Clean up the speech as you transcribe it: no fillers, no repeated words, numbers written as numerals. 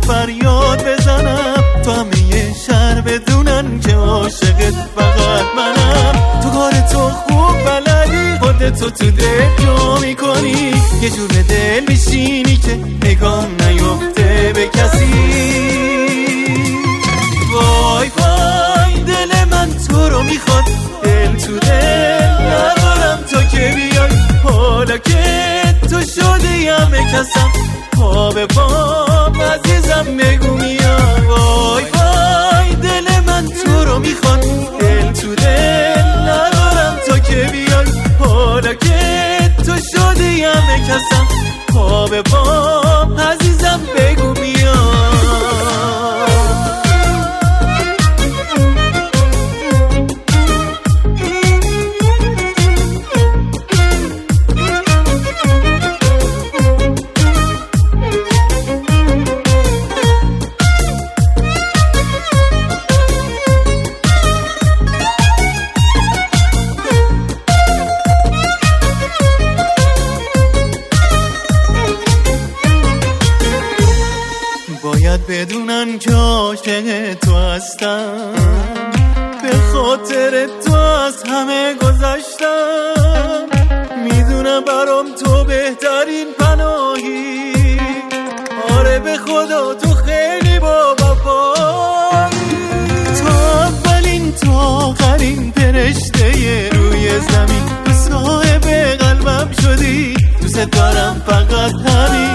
فریاد بزنم، تو همه شهر بدونن که عاشقت فقط منم. تو کار تو خوب بلدی، خودتو تو دل جا میکنی، یه جور به دل میشینی که نگاه نیفته به کسی. وای وای دل من تو رو میخواد، دل تو دل ندارم تا که بیای، حالا که تو شدی همه کسم، پا به پام عزیزم بگو میای. وای وای دل من تو رو میخواد، دل تو دل ندارم تا که بیای، حالا که تو شدی همه کسم، پا به پام عزیزم بگو میای. باید بدونن که عاشق تو هستم، به خاطر تو از همه گذشتم، میدونم برام تو بهترین پناهی، آره به خدا تو خیلی با وفایی، تو اولین تو آخرین فرشته روی زمین، تو صاحب قلبم شدی، دوست دارم فقط همین.